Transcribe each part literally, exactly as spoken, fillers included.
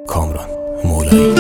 کامران مولایی.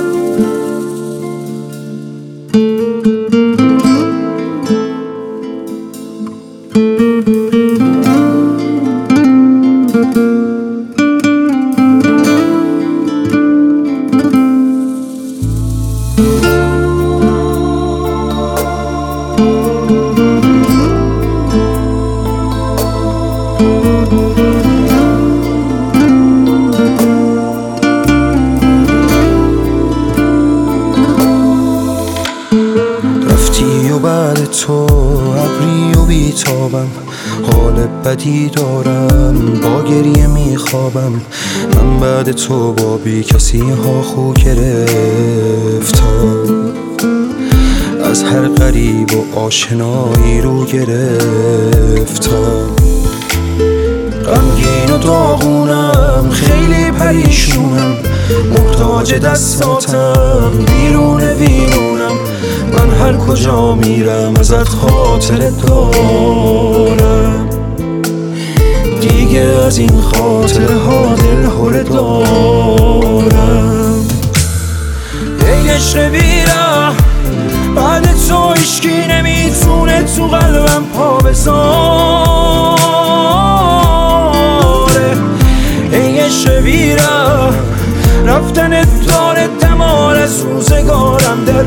رفتی و بعد تو ابری و بیتابم، حال بدی دارم با گریه میخوابم. من بعد تو با بی کسی ها خو گرفتم، از هر غریب و آشنایی رو گرفتم. غمگین و داغونم، خیلی پریشونم، محتاج دستاتم، بیرون ویرونم. من هر کجا میرم ازت خاطر دارم، دیگه از این خاطره ها دل هره دارم. ای عشق بیره، بعد تو عشقی نمیتونه تو قلبم پا بذاره. ای عشق بیره، رفتن داره دمار از روزگارم در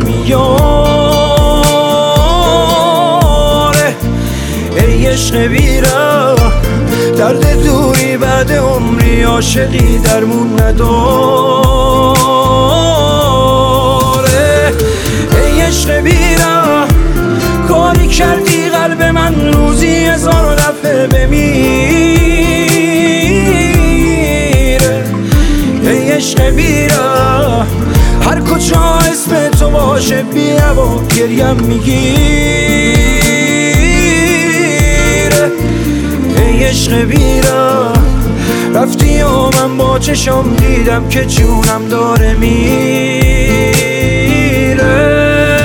میاره. ای عشق بیره، درد دوری بعد عمری عاشقی درمون نداره. ای عشق بیره، کاری کردی قلب من روزی هزار دفعه بمیره. ای عشق بیره، هر کجا اسم تو باشه بی هوا گریم میگیره. ای عشق بیره، رفتی و من با چشم دیدم که جونم داره میره.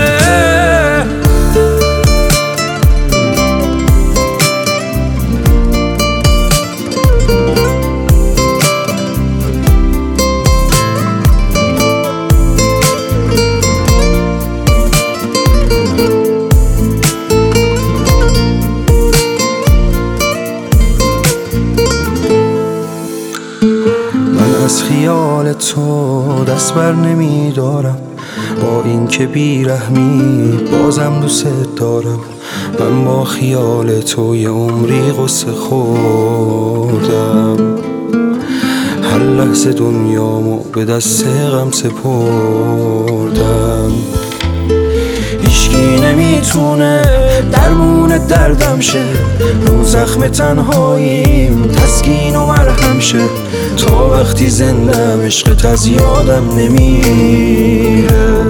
از خیال تو دست بر نمی دارم، با این که بیرحمی بازم دوست دارم. من با خیال تو یه عمری غصه خوردم، هر لحظه دنیامو به دست غم سپردم. هیچکی نمیتونه درمون دردم شه، رو زخم تنهاییم تسکین و مرهم شه. تا وقتی زندم عشقت از یادم نمیره،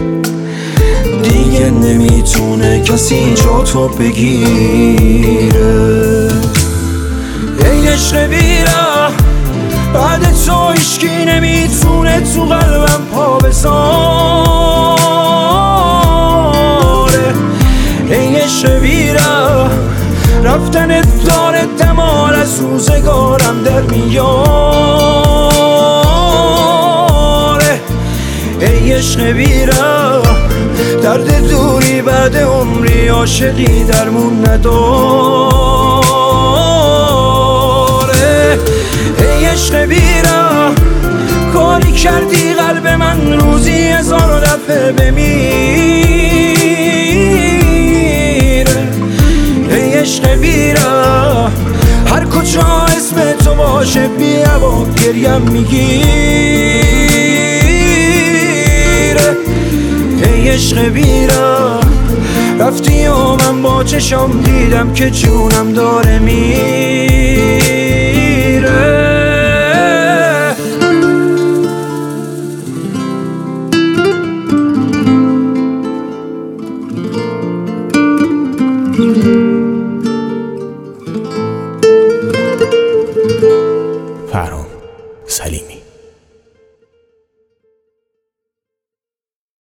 دیگه نمیتونه کسی جا تو بگیره. ای عشق بیره، بعد تو هیچکی نمیتونه تو قلبم پا بذاره. ای عشق بیره، رفتن داره دمار از روزگارم در میاره. ای عشق بیره، درد دوری بعد عمری عاشقی درمون نداره. ای عشق بیره، کاری کردی قلب من روزی هزار دفعه بمیره. ای عشق بیره، هر کجا اسم تو باشه بی هوا گریم میگیره. ای عشق بیره، رفتی و من با چشم دیدم که جونم داره میره.